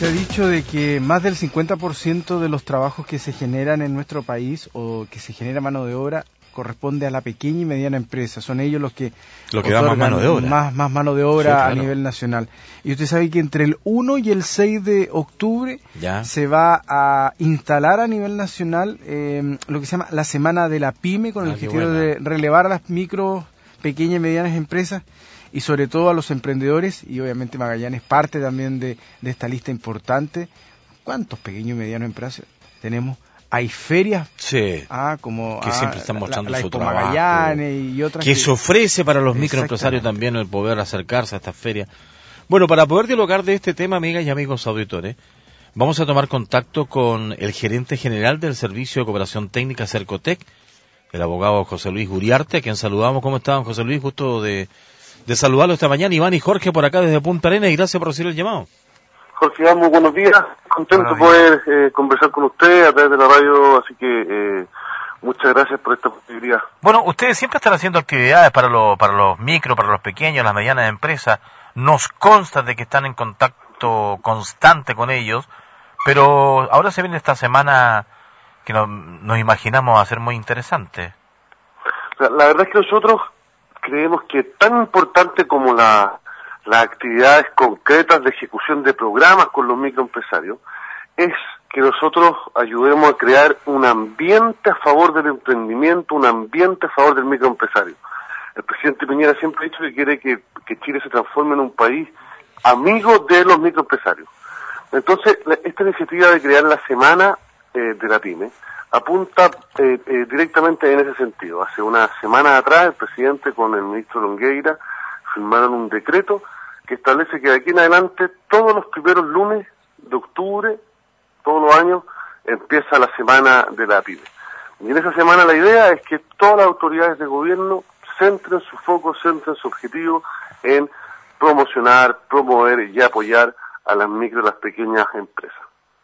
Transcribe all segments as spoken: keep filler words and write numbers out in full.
se ha dicho de que más del cincuenta por ciento de los trabajos que se generan en nuestro país o que se genera mano de obra corresponde a la pequeña y mediana empresa. Son ellos los que, lo que da más mano de obra. Más, más mano de obra sí, claro. A nivel nacional. Y usted sabe que entre el uno y el seis de octubre ya. Se va a instalar a nivel nacional eh, lo que se llama la Semana de la Pyme, con ah, el objetivo de relevar a las micro, pequeñas y medianas empresas y sobre todo a los emprendedores, y obviamente Magallanes parte también de, de esta lista importante. ¿Cuántos pequeños y medianos empresas tenemos? Hay ferias sí, ah, como que ah, siempre están mostrando la, la su Expo trabajo, Magallanes y otras que, que se ofrece para los microempresarios también el poder acercarse a estas ferias. Bueno, para poder dialogar de este tema, amigas y amigos auditores, vamos a tomar contacto con el gerente general del Servicio de Cooperación Técnica Cercotec, el abogado José Luis Uriarte, a quien saludamos. ¿Cómo está, don José Luis? Gusto de, de saludarlo esta mañana. Iván y Jorge por acá desde Punta Arenas, y gracias por recibir el llamado. Jorge, muy buenos días. Contento de poder eh, conversar con usted a través de la radio, así que eh, muchas gracias por esta posibilidad. Bueno, ustedes siempre están haciendo actividades para, lo, para los micro, para los pequeños, las medianas empresas. Nos consta de que están en contacto constante con ellos, pero ahora se viene esta semana que nos, nos imaginamos va a ser muy interesante. La, la verdad es que nosotros creemos que tan importante como la... las actividades concretas de ejecución de programas con los microempresarios, es que nosotros ayudemos a crear un ambiente a favor del emprendimiento, un ambiente a favor del microempresario. El presidente Piñera siempre ha dicho que quiere que, que Chile se transforme en un país amigo de los microempresarios. Entonces, la, esta iniciativa de crear la Semana eh, de la Pyme apunta eh, eh, directamente en ese sentido. Hace una semana atrás, el presidente con el ministro Longueira firmaron un decreto que establece que de aquí en adelante, todos los primeros lunes de octubre, todos los años, empieza la Semana de la Pyme. Y en esa semana la idea es que todas las autoridades de gobierno centren su foco, centren su objetivo en promocionar, promover y apoyar a las micro y las pequeñas empresas.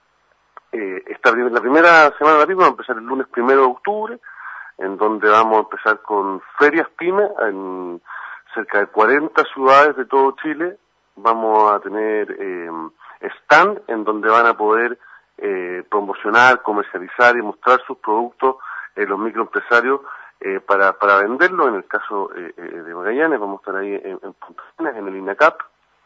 Eh, esta, la primera Semana de la Pyme va a empezar el lunes primero de octubre, en donde vamos a empezar con ferias Pyme en cerca de cuarenta ciudades de todo Chile. Vamos a tener eh, stand en donde van a poder eh, promocionar, comercializar y mostrar sus productos eh, los microempresarios eh, para para venderlo. En el caso eh, eh, de Magallanes vamos a estar ahí en, en Punta Arenas, en el INACAP,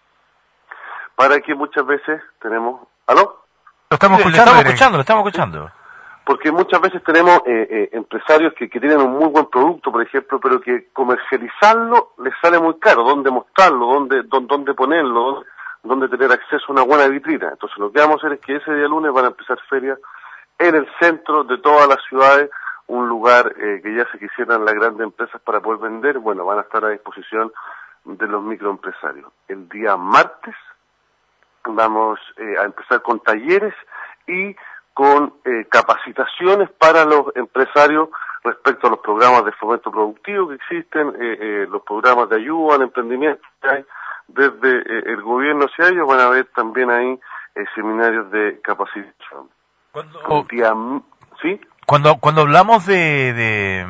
para que muchas veces tenemos... ¿Aló? Lo estamos sí, escuchando, lo estamos escuchando, lo estamos escuchando. Porque muchas veces tenemos eh, eh, empresarios que, que tienen un muy buen producto, por ejemplo, pero que comercializarlo les sale muy caro. ¿Dónde mostrarlo? ¿Dónde, dónde, dónde ponerlo? Dónde, dónde tener acceso a una buena vitrina? Entonces lo que vamos a hacer es que ese día lunes van a empezar ferias en el centro de todas las ciudades, un lugar eh, que ya se quisieran las grandes empresas para poder vender. Bueno, van a estar a disposición de los microempresarios. El día martes vamos eh, a empezar con talleres y con eh, capacitaciones para los empresarios respecto a los programas de fomento productivo que existen, eh, eh, los programas de ayuda al emprendimiento que hay desde eh, el gobierno hacia ellos. Van a haber también ahí eh, seminarios de capacitación. Cuando, día, ¿sí? cuando, cuando hablamos de de,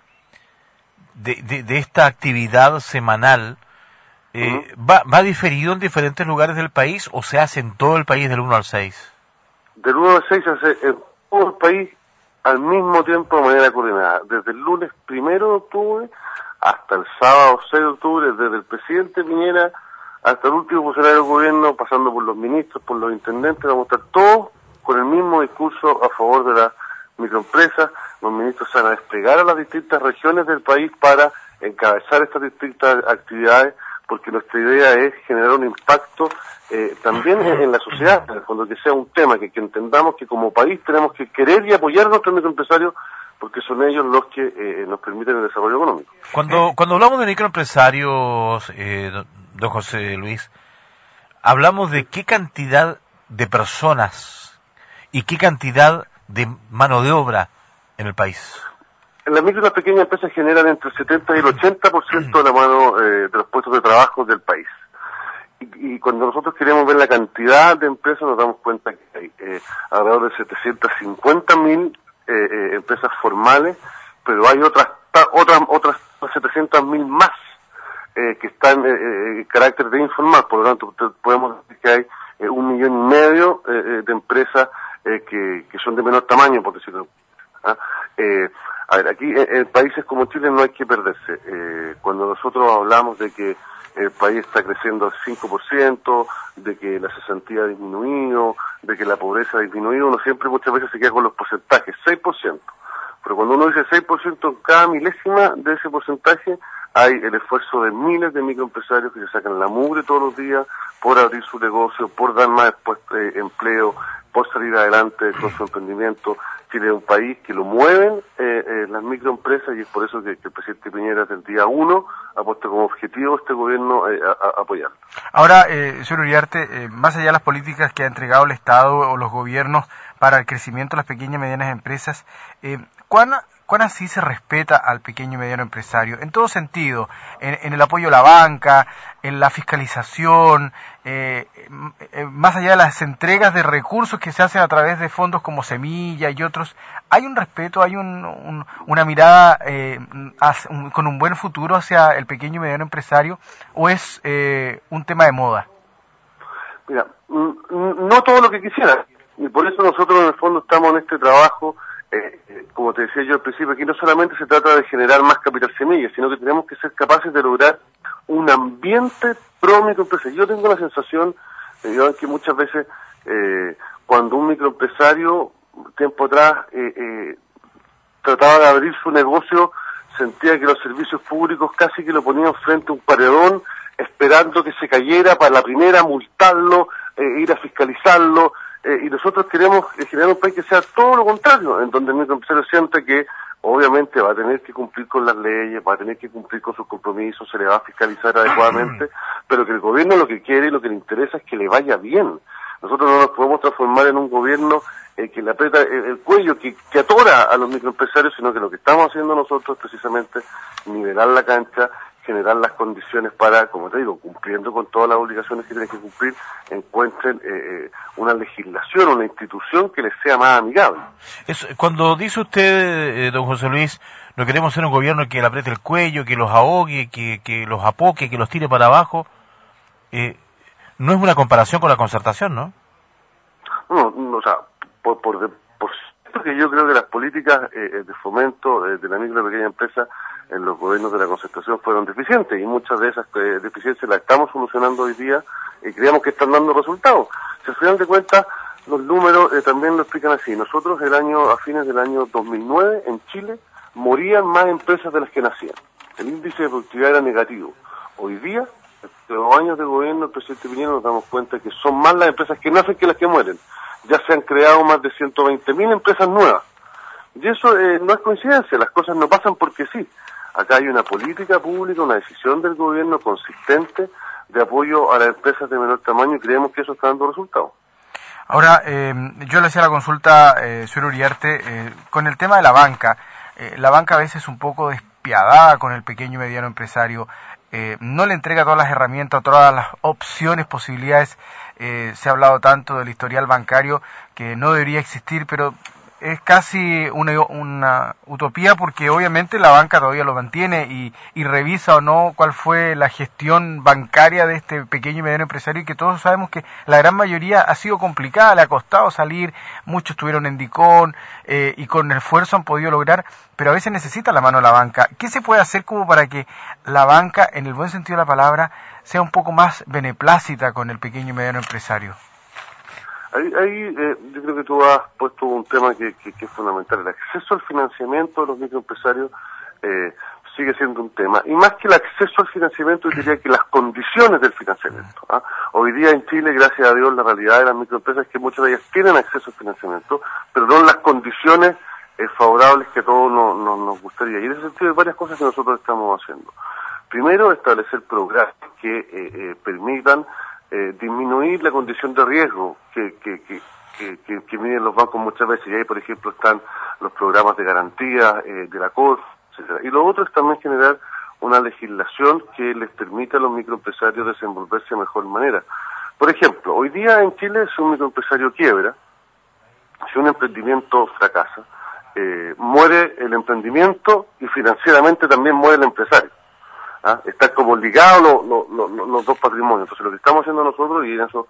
de, de, de esta actividad semanal, eh, uh-huh. ¿va, ¿va diferido en diferentes lugares del país o se hace en todo el país del uno al seis? Del uno al seis se hace en todo el país al mismo tiempo de manera coordinada, desde el lunes primero de octubre hasta el sábado seis de octubre, desde el presidente Piñera hasta el último funcionario del gobierno, pasando por los ministros, por los intendentes. Vamos a estar todos con el mismo discurso a favor de las microempresas. Los ministros se van a desplegar a las distintas regiones del país para encabezar estas distintas actividades, porque nuestra idea es generar un impacto eh, también en la sociedad, en el fondo, que sea un tema que, que entendamos que como país tenemos que querer y apoyar a nuestros microempresarios, porque son ellos los que eh, nos permiten el desarrollo económico. Cuando cuando hablamos de microempresarios, eh, don José Luis, hablamos de qué cantidad de personas y qué cantidad de mano de obra en el país. En las micro y las pequeñas empresas generan entre el setenta y el ochenta por ciento de la mano eh, de los puestos de trabajo del país. Y, y cuando nosotros queremos ver la cantidad de empresas, nos damos cuenta que hay eh, alrededor de setecientas cincuenta mil eh, eh, empresas formales, pero hay otras otras otras setecientas mil más eh, que están eh, en carácter de informal. Por lo tanto, podemos decir que hay eh, un millón y medio eh, de empresas eh, que, que son de menor tamaño, por decirlo. ¿Ah? Eh, a ver, aquí en, en países como Chile no hay que perderse. Eh, cuando nosotros hablamos de que el país está creciendo al cinco por ciento, de que la cesantía ha disminuido, de que la pobreza ha disminuido, uno siempre muchas veces se queda con los porcentajes, seis por ciento. Pero cuando uno dice seis por ciento, en cada milésima de ese porcentaje hay el esfuerzo de miles de microempresarios que se sacan la mugre todos los días por abrir su negocio, por dar más después, eh, empleo, por salir adelante con su emprendimiento. Chile es un país que lo mueven eh, eh, las microempresas, y es por eso que, que el presidente Piñera desde el día uno ha puesto como objetivo este gobierno eh, a, a apoyarlo. Ahora, eh, señor Uriarte, eh, más allá de las políticas que ha entregado el Estado o los gobiernos para el crecimiento de las pequeñas y medianas empresas, eh, ¿cuán, cuán así se respeta al pequeño y mediano empresario? En todo sentido, en, en el apoyo a la banca, en la fiscalización, eh, eh, más allá de las entregas de recursos que se hacen a través de fondos como Semilla y otros, ¿hay un respeto, hay un, un, una mirada eh, hacia, un, con un buen futuro hacia el pequeño y mediano empresario, o es eh, un tema de moda? Mira, no todo lo que quisiera, y por eso nosotros en el fondo estamos en este trabajo. Eh, eh, como te decía yo al principio, aquí no solamente se trata de generar más capital semilla, sino que tenemos que ser capaces de lograr un ambiente pro microempresario. Yo tengo la sensación, eh, yo, que muchas veces eh, cuando un microempresario, tiempo atrás, eh, eh, trataba de abrir su negocio, sentía que los servicios públicos casi que lo ponían frente a un paredón, esperando que se cayera para la primera, multarlo, eh, ir a fiscalizarlo. Eh, y nosotros queremos eh, generar un país que sea todo lo contrario, en donde el microempresario siente que obviamente va a tener que cumplir con las leyes, va a tener que cumplir con sus compromisos, se le va a fiscalizar adecuadamente, pero que el gobierno lo que quiere y lo que le interesa es que le vaya bien. Nosotros no nos podemos transformar en un gobierno eh, que le aprieta el, el cuello, que, que atora a los microempresarios, sino que lo que estamos haciendo nosotros es precisamente nivelar la cancha, generar las condiciones para, como te digo, cumpliendo con todas las obligaciones que tienen que cumplir, encuentren eh, una legislación, una institución que les sea más amigable. Eso, cuando dice usted, eh, don José Luis, no queremos ser un gobierno que le apriete el cuello, que los ahogue, que, que los apoque, que los tire para abajo, eh, no es una comparación con la concertación, ¿no? No, no, o sea, por, por, de, por cierto que yo creo que las políticas eh, de fomento eh, de la micro y pequeña empresa en los gobiernos de la concertación fueron deficientes, y muchas de esas eh, deficiencias las estamos solucionando hoy día y creemos que están dando resultados. Si al final de cuentas los números eh, también lo explican así. Nosotros el año a fines del año dos mil nueve en Chile morían más empresas de las que nacían. El índice de productividad era negativo. Hoy día, desde los años de gobierno del presidente Piñera, nos damos cuenta que son más las empresas que nacen que las que mueren. Ya se han creado más de ciento veinte mil empresas nuevas. Y eso eh, no es coincidencia, las cosas no pasan porque sí. Acá hay una política pública, una decisión del gobierno consistente de apoyo a las empresas de menor tamaño, y creemos que eso está dando resultados. Ahora, eh, yo le hacía la consulta, eh, señor Uriarte, eh, con el tema de la banca. Eh, la banca a veces es un poco despiadada con el pequeño y mediano empresario, eh, no le entrega todas las herramientas, todas las opciones, posibilidades. Eh, se ha hablado tanto del historial bancario que no debería existir, pero es casi una, una utopía, porque obviamente la banca todavía lo mantiene y, y revisa o no cuál fue la gestión bancaria de este pequeño y mediano empresario, y que todos sabemos que la gran mayoría ha sido complicada, le ha costado salir, muchos estuvieron en Dicón eh, y con esfuerzo han podido lograr, pero a veces necesita la mano de la banca. ¿Qué se puede hacer como para que la banca, en el buen sentido de la palabra, sea un poco más beneplácita con el pequeño y mediano empresario? Ahí, ahí eh, yo creo que tú has puesto un tema que, que, que es fundamental. El acceso al financiamiento de los microempresarios eh, sigue siendo un tema. Y más que el acceso al financiamiento, yo diría que las condiciones del financiamiento. ¿ah? Hoy día en Chile, gracias a Dios, la realidad de las microempresas es que muchas de ellas tienen acceso al financiamiento, pero no en las condiciones eh, favorables que a todos nos, nos, nos gustaría. Y en ese sentido hay varias cosas que nosotros estamos haciendo. Primero, establecer programas que eh, eh, permitan Eh, disminuir la condición de riesgo que, que, que, que, que, que miden los bancos muchas veces, y ahí por ejemplo están los programas de garantía eh, de la C O F, etcétera. Y lo otro es también generar una legislación que les permita a los microempresarios desenvolverse de mejor manera. Por ejemplo, hoy día en Chile, si un microempresario quiebra, si un emprendimiento fracasa, eh, muere el emprendimiento y financieramente también muere el empresario. ¿Ah? Están como ligados los, los, los, los dos patrimonios. Entonces lo que estamos haciendo nosotros, y en eso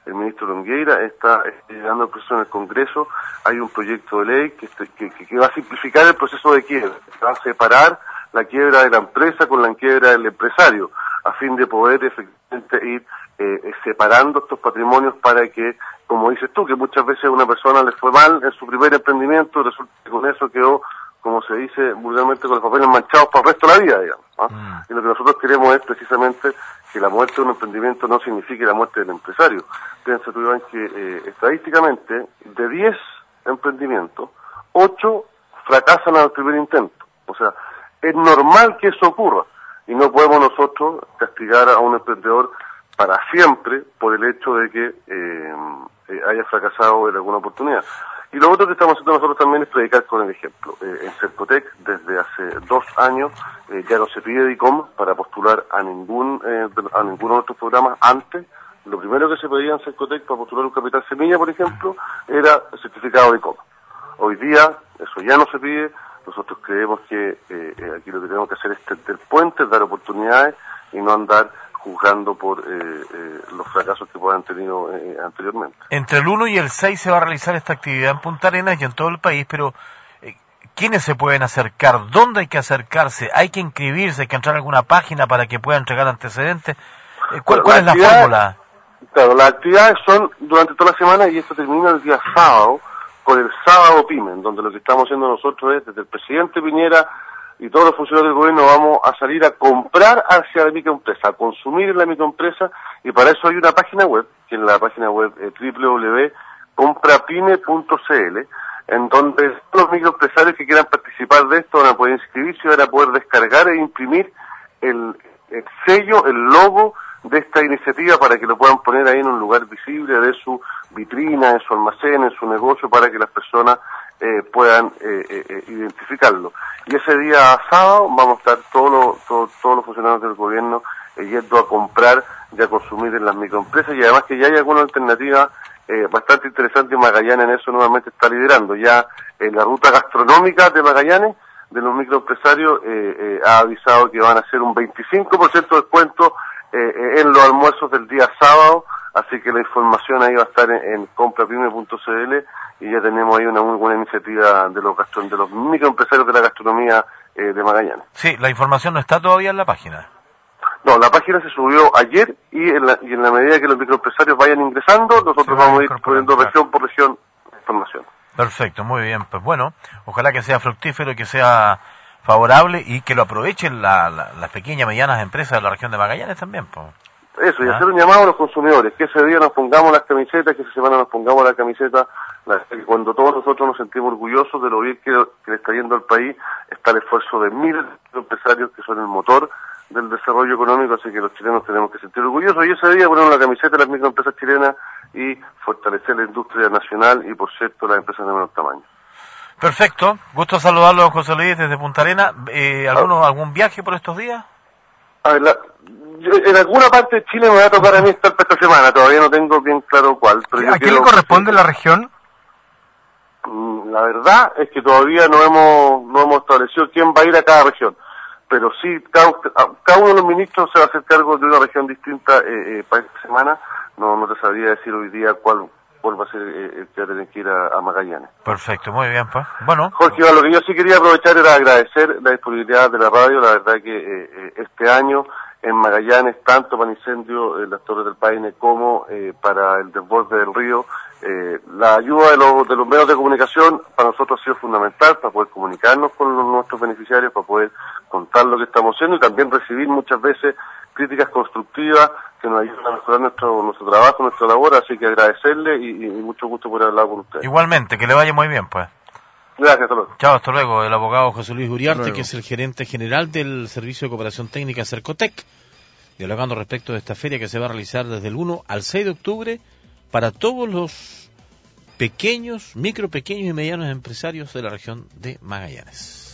el ministro Longueira está llegando al proceso en el Congreso. Hay un proyecto de ley que, que, que va a simplificar el proceso de quiebra, va a separar la quiebra de la empresa con la quiebra del empresario, a fin de poder efectivamente ir eh, separando estos patrimonios para que, como dices tú, que muchas veces a una persona le fue mal en su primer emprendimiento, resulta que con eso quedó, como se dice vulgarmente, con los papeles manchados para el resto de la vida, digamos, ¿no? Mm. Y lo que nosotros queremos es precisamente que la muerte de un emprendimiento no signifique la muerte del empresario. Piensa tú, Iván, que eh, estadísticamente, de diez emprendimientos, ocho fracasan al primer intento. O sea, es normal que eso ocurra, y no podemos nosotros castigar a un emprendedor para siempre por el hecho de que eh, eh, haya fracasado en alguna oportunidad. Y lo otro que estamos haciendo nosotros también es predicar con el ejemplo. Eh, en Cercotec, desde hace dos años, eh, ya no se pide D I C O M para postular a ningún eh, a ninguno de estos programas. Antes, lo primero que se pedía en Cercotec para postular un capital semilla, por ejemplo, era el certificado de D I C O M. Hoy día, eso ya no se pide. Nosotros creemos que eh, eh, aquí lo que tenemos que hacer es tender puentes, dar oportunidades y no andar juzgando por eh, eh, los fracasos que puedan tenido eh, anteriormente. Entre el uno y el seis se va a realizar esta actividad en Punta Arenas y en todo el país, pero eh, ¿quiénes se pueden acercar? ¿Dónde hay que acercarse? ¿Hay que inscribirse? ¿Hay que entrar a alguna página para que pueda entregar antecedentes? Eh, ¿Cuál, bueno, ¿cuál la es la fórmula? Claro, las actividades son durante toda la semana y esto termina el día sábado con el Sábado Pyme, en donde lo que estamos haciendo nosotros es, desde el presidente Piñera y todos los funcionarios del gobierno, vamos a salir a comprar hacia la microempresa, a consumir en la microempresa, y para eso hay una página web, que es la página web eh, doble u doble u doble u punto comprapyme punto c l, en donde los microempresarios que quieran participar de esto van a poder inscribirse y van a poder descargar e imprimir el, el sello, el logo de esta iniciativa para que lo puedan poner ahí en un lugar visible de su vitrina, en su almacén, en su negocio, para que las personas eh, puedan eh, eh, identificarlo. Y ese día sábado vamos a estar todos los, todos, todos los funcionarios del gobierno eh, yendo a comprar y a consumir en las microempresas, y además que ya hay alguna alternativa eh, bastante interesante. Magallanes en eso nuevamente está liderando. Ya en la ruta gastronómica de Magallanes, de los microempresarios, eh, eh, ha avisado que van a hacer un veinticinco por ciento de descuento eh, en los almuerzos del día sábado, así que la información ahí va a estar en, en comprapyme punto c l, y ya tenemos ahí una muy buena iniciativa de los gastron de los microempresarios de la gastronomía eh, de Magallanes. Sí, la información no está todavía en la página. No, la página se subió ayer y en la, y en la medida que los microempresarios vayan ingresando, nosotros vamos a ir poniendo región por región información. Perfecto, muy bien. Pues bueno, ojalá que sea fructífero y que sea favorable y que lo aprovechen la, la, las pequeñas y medianas empresas de la región de Magallanes también, pues. Eso, y ¿Ah? hacer un llamado a los consumidores, que ese día nos pongamos las camisetas, que esa semana nos pongamos la camiseta, la, que cuando todos nosotros nos sentimos orgullosos de lo bien que, que le está yendo al país, está el esfuerzo de miles de empresarios que son el motor del desarrollo económico, así que los chilenos tenemos que sentir orgullosos, y ese día poner la camiseta de las microempresas chilenas y fortalecer la industria nacional y, por cierto, las empresas de menor tamaño. Perfecto, gusto saludarlo, José Luis, desde Punta Arenas. Eh, ¿alguno, ¿Algún viaje por estos días? A ver, la, yo, en alguna parte de Chile me va a tocar a mí estar esta semana, todavía no tengo bien claro cuál. Pero ¿A quién le corresponde la región? La verdad es que todavía no hemos no hemos establecido quién va a ir a cada región, pero sí, cada, cada uno de los ministros se va a hacer cargo de una región distinta eh, eh, para esta semana. No, no te sabría decir hoy día cuál cuál va a ser eh, el que va a tener que ir a, a Magallanes. Perfecto, muy bien, pues. Bueno. Jorge, lo que yo sí quería aprovechar era agradecer la disponibilidad de la radio. La verdad que eh, este año en Magallanes, tanto para el incendio en las Torres del Paine como eh, para el desborde del río, eh, la ayuda de los, de los medios de comunicación para nosotros ha sido fundamental para poder comunicarnos con los, nuestros beneficiarios, para poder contar lo que estamos haciendo y también recibir muchas veces críticas constructivas que nos ayudan a mejorar nuestro nuestro trabajo, nuestra labor, así que agradecerle y, y mucho gusto por hablar con ustedes. Igualmente, que le vaya muy bien, pues. Gracias, hasta luego. Chao, hasta luego. El abogado José Luis Uriarte, que es el gerente general del Servicio de Cooperación Técnica Cercotec, dialogando respecto de esta feria que se va a realizar desde el uno al seis de octubre para todos los pequeños, micro, pequeños y medianos empresarios de la región de Magallanes.